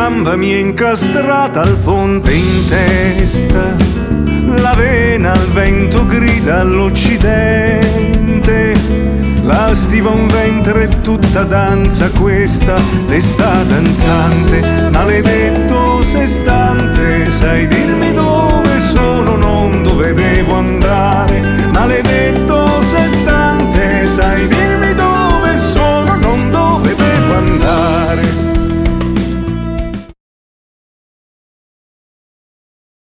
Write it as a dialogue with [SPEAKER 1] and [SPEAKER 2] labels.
[SPEAKER 1] gamba mi è incastrata al ponte in testa, la vena al vento grida all'occidente, la stiva un ventre e tutta danza questa, testa danzante, maledetto sestante, sai dirmi dove sono, non